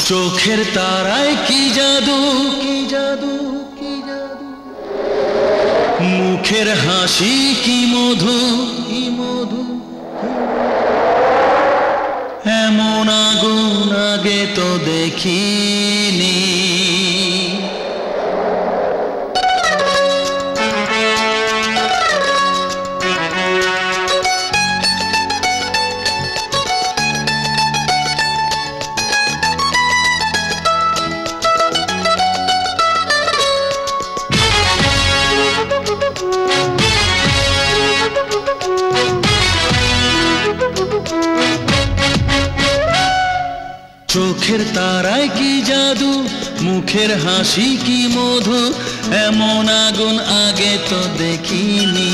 চোখের তারায় কি জাদু, কি জাদু, কি জাদু, মুখের হাসি কি মধু, কি মধু, এমন আগুন আগে তো দেখিনি। চোখের তারায় কি জাদু, মুখের হাসি কি মধু, এমন আগুন আগে তো দেখিনি।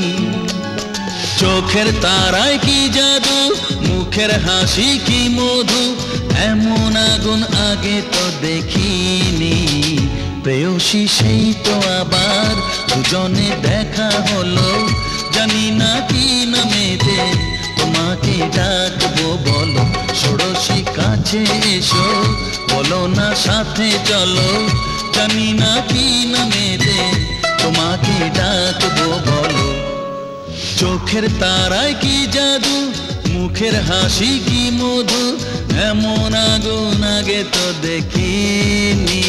চোখের তারায় কি জাদু, মুখের হাসি কি মধু, এমন আগুন আগে তো দেখিনি। প্রেয়সী সেই তো আবার দুজনে দেখা হলো, জানি না কি নামেতে তোমাকে ডাকবো বলো। ষোড়শী কাছে এসো, বলো না সাথে চলো, জানি না কি নামেতে তোমাকে ডাকবো বলো। চোখের তারায় কি জাদু, মুখের হাসি কি মধু, এমন আগুন আগে তো দেখিনি।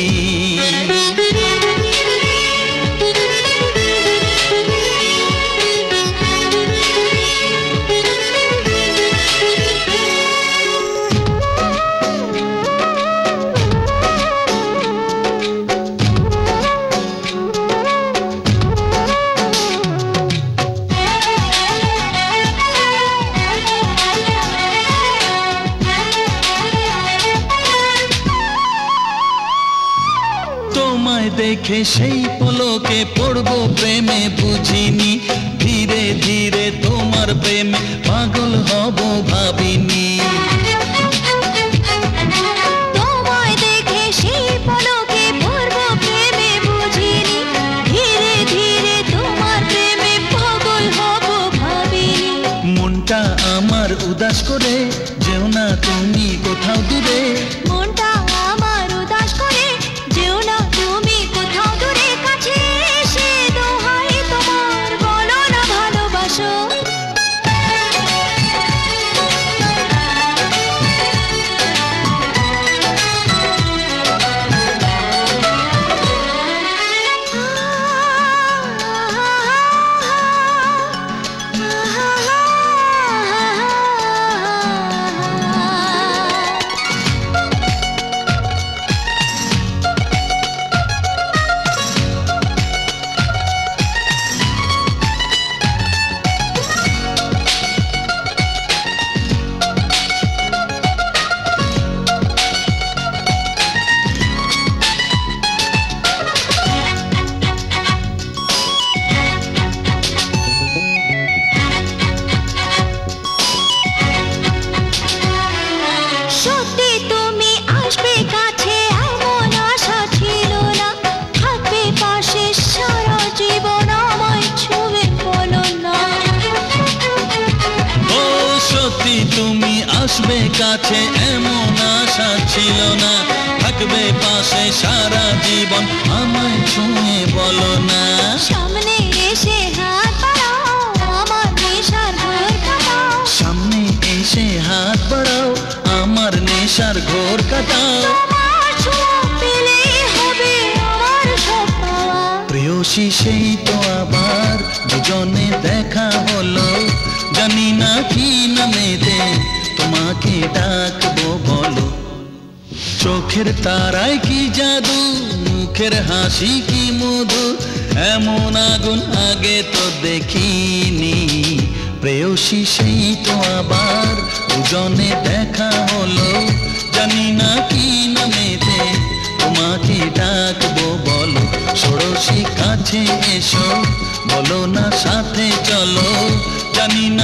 তোমায় দেখে সেই পলকে পড়বো প্রেমে বুঝিনি, ধীরে ধীরে তোমার প্রেমে পাগল হব ভাবিনি। তোমায় দেখে সেই পলকে পড়বো প্রেমে বুঝিনি, ধীরে ধীরে তোমার প্রেমে পাগল হব ভাবিনি। মনটা আমার উদাস করে যেও না তুমি কোথাও দূরে, মনটা আমার উদাস করে যেও না তুমি কোথাও দূরে, কাছে এসে দোহাই তোমার বলো না ভালোবাসো। সত্যি তুমি আসবে কাছে এমন আশা ছিল না, থাকবে পাশে সারা জীবন আমায় ছুঁয়ে বলো না। ও সত্যি তুমি আসবে কাছে এমন আশা ছিল না, থাকবে পাশে সারা জীবন আমায় ছুঁয়ে বলো না। সামনে এসে হাত বাড়াও, আমার নেশার ঘোর কাটাও। সামনে এসে হাত বাড়াও, আমার নেশার ঘোর কাটাও। তোমার ছোঁয়া পেলেই হবে আমার সব পাওয়া। প্রেয়সী সেই তো আবার দুজনে দেখা হলো, জানি না কি নামেতে তোমাকে ডাকবো বলো। চোখের তারায় কি জাদু, মুখের হাসি কি মধু, এমন আগুন আগে তো দেখিনি। প্রেয়সী সেই তো আবার দুজনে দেখা হলো, জানি না কি নামেতে তোমাকে ডাকবো বলো। ষোড়শী কাছে এসো, বলো না সাথে চলো, জানি না